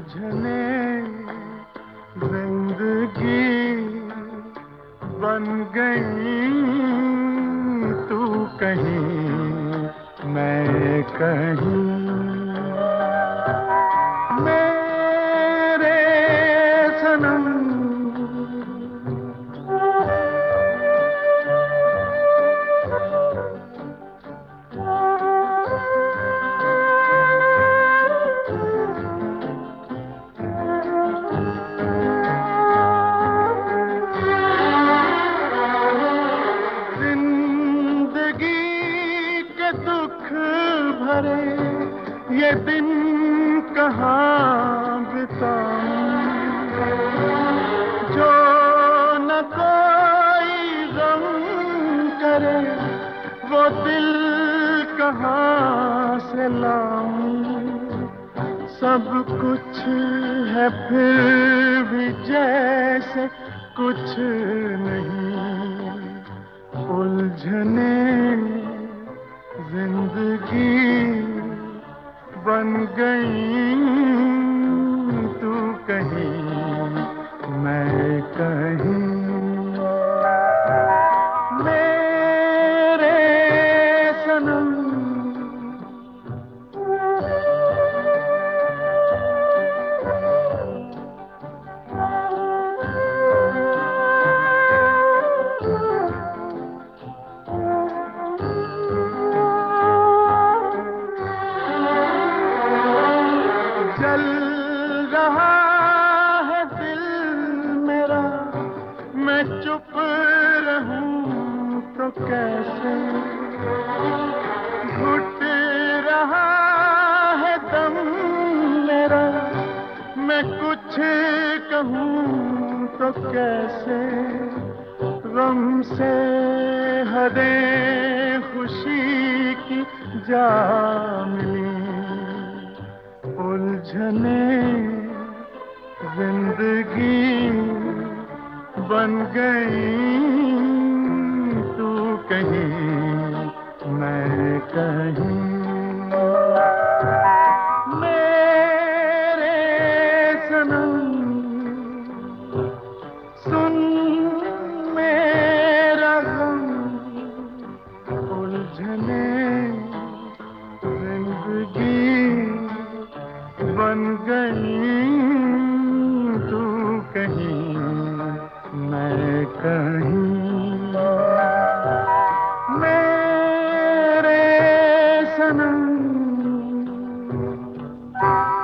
उलझने जिंदगी बन गई, तू कहीं मैं कहीं। मेरे सनम दुख भरे ये दिन कहाँ बिताऊं, जो न कोई गम करे वो दिल कहाँ से लाऊं। सब कुछ है फिर भी जैसे कुछ नहीं, उलझने जिंदगी बन गई, तू कहीं मैं कहीं। मेरे सनम जल रहा है दिल मेरा, मैं चुप रहूं तो कैसे। घुट रहा है दम मेरा, मैं कुछ कहूं तो कैसे। गम से हदें खुशी की जा मिली, उलझने जिंदगी बन गई, तू कहीं मैं कहीं। मेरे सनम सुन मेरा गम, उलझने जिंदगी बन गई, तू कहीं मैं कहीं। मेरे सनम